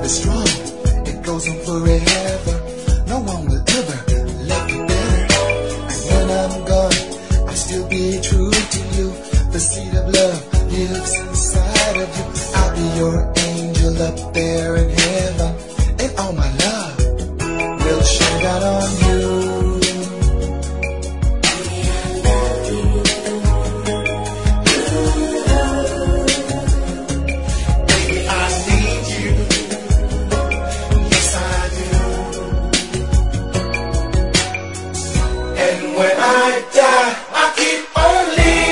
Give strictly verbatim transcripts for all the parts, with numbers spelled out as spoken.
is strong, it goes on forever. No one will ever love you better. And when I'm gone, I'll still be true to you. The seed of love lives inside of you. I'll be your angel up there in heaven, and all my love will shine down on you. When I die, I keep on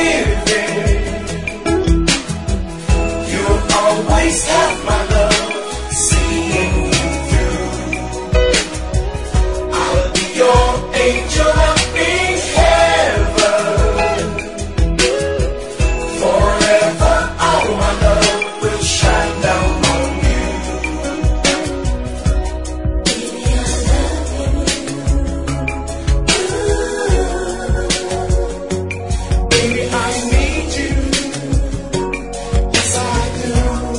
living. You'll always have my love, seeing you through. I'll be your angel up in heaven. Forever, all my love will shine down on you. Baby, I need you. Yes, I do.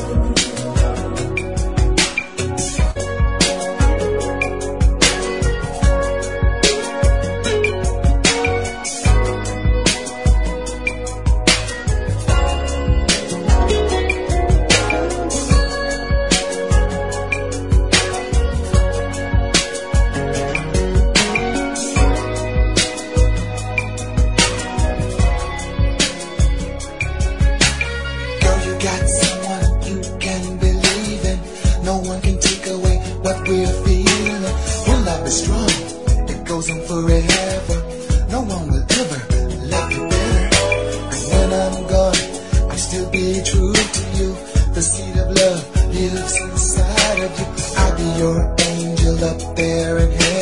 Got someone you can believe in. No one can take away what we're feeling. When love is strong, it goes on forever. No one will ever love you better. And when I'm gone, I'll still be true to you. The seed of love lives inside of you. I'll be your angel up there in heaven.